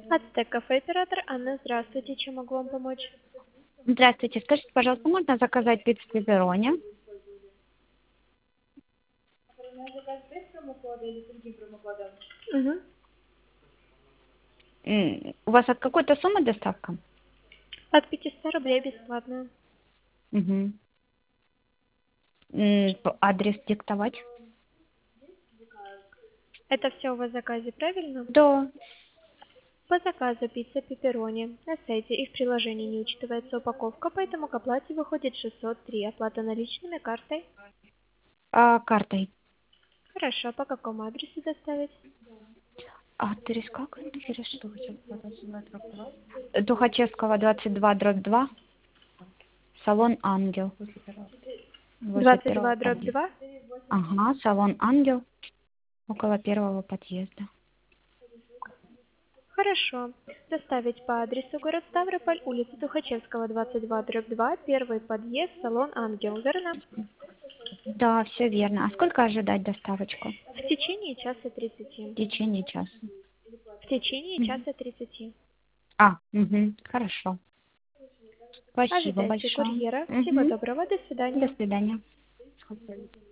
Ацтек кафе оператор Анна, здравствуйте, чем могу вам помочь? Здравствуйте. Скажите, пожалуйста, можно заказать пиццу пепперони? Мгм. У вас от какой-то суммы доставка? От 500 рублей бесплатно. Угу. Адрес диктовать? Это все у вас в заказе, правильно? Да. По заказу пицца пепперони на сайте и в приложении не учитывается упаковка, поэтому к оплате выходит 603. Оплата наличными, картой. Картой. Хорошо, по какому адресу доставить? Адрес как? Адрес? Тухачевского 22/2. Салон Ангел. Возле первого 22 дробь подъезда. 2. Ага, салон Ангел. Около первого подъезда. Хорошо. Доставить по адресу город Ставрополь, улица Тухачевского, 22 дробь 2, первый подъезд, салон Ангел. Верно? Да, все верно. А сколько ожидать доставочку? В течение часа В 30. течение часа. В течение Мгм. часа 30. Хорошо. Спасибо Ожидайте большое. курьера. Всего Мгм. доброго. До До свидания. свидания.